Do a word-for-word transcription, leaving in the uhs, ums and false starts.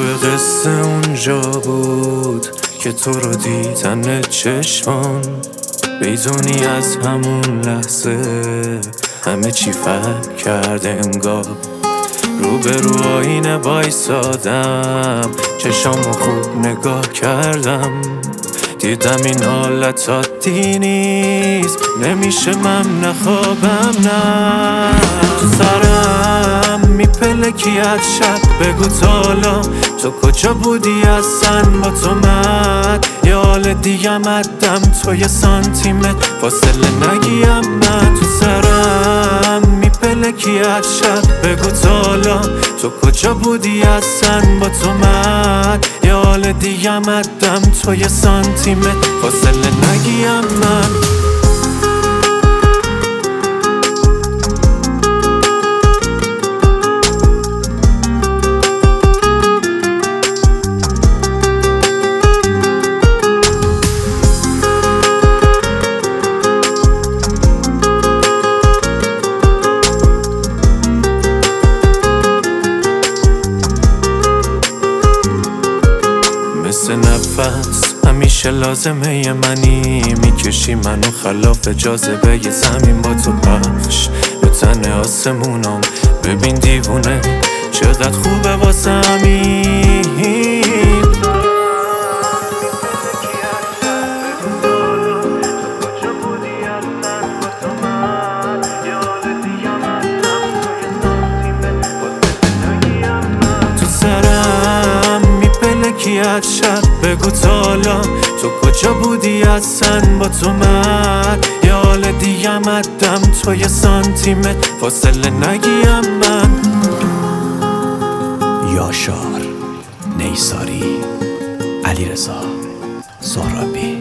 شروع قصه اونجا بود که تو رو دیدن چشمان، بدونی از همون لحظه همه چی فرق کرده انگار. رو به رو آینه بایستادم، چشامو خوب نگاه کردم، دیدم این حالت عادی نیست، نمیشه من نخوابم نه. تو سرم میپلکی از شب، بگو تالا تو کجا بودی اصلا با تو من یه حال دیگه مدم تو یه سانتیمتر فاصله نگیم من. تو سرم میپلکی از شب، بگو تالا تو کجا بودی اصلا با تو من یه حال دیگه مدم تو یه سانتیمتر فاصله نگیم من. مثل نفس همیشه لازمه ی منی، میکشی منو خلاف جاذبه ی زمین با تو پخش به تن آسمونم. ببین دیوونه چقدر خوبه واسه همین. کی از شب بگو تالا تو کجا بودی اصلا با تو من یه حال دیگه مدم تو یه سانتیمتر فاصله نگیم من. یاشار، نیساری، علیرضا، سهرابی.